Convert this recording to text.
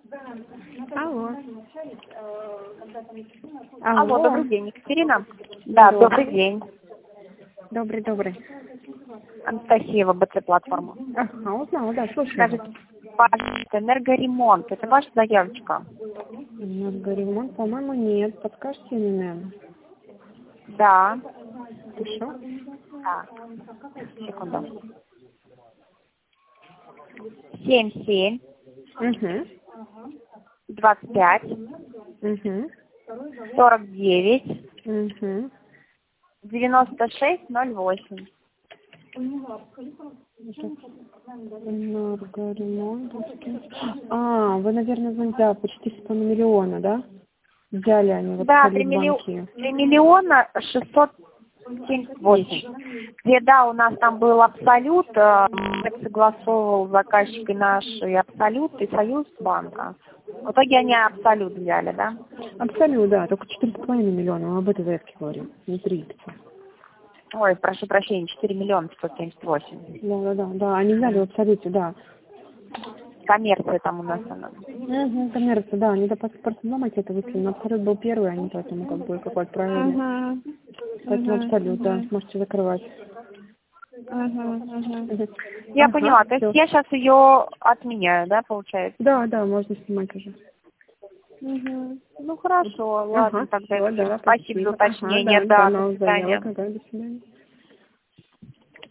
Алло. Алло, добрый день, Екатерина. Да, добрый день. Добрый. Анастасия, ВБЦ платформа. Ага, узнала, да, слушаю. Скажите, пожалуйста, энергоремонт, это ваша заявочка? Энергоремонт, по-моему, нет. Подскажете мне, наверное? Да. Хорошо. Так, секунду. 77 Угу. 25 Угу. 49 Угу. 9608. Энергоремонт. Вы, наверное, звоните, да, почти 100 миллиона, да? Взяли они в Да, 3 Абсолют-банке. миллиона 678. Где, да, у нас там был Абсолют, согласовывал заказчик и наш и Абсолют, и Союз банка. В итоге они Абсолют взяли, да? Абсолют, да, только 4,5 миллиона, мы об этой заявке говорим, не 3. Ой, прошу прощения, 4 миллиона 178. Да, они взяли в Абсолюте, да. Коммерция там у нас она. Угу, коммерция, да, они до паспорта думать это выслали, но Абсолют был первый, они поэтому как бы какой-то правильный. Поэтому Абсолют, да, можете закрывать. Я поняла, то есть всё. я сейчас ее отменяю, да, получается? Да, можно снимать уже. Ну хорошо, ладно, тогда Всё, да, спасибо за уточнение, до да, до новых свидания. заявок, до свидания.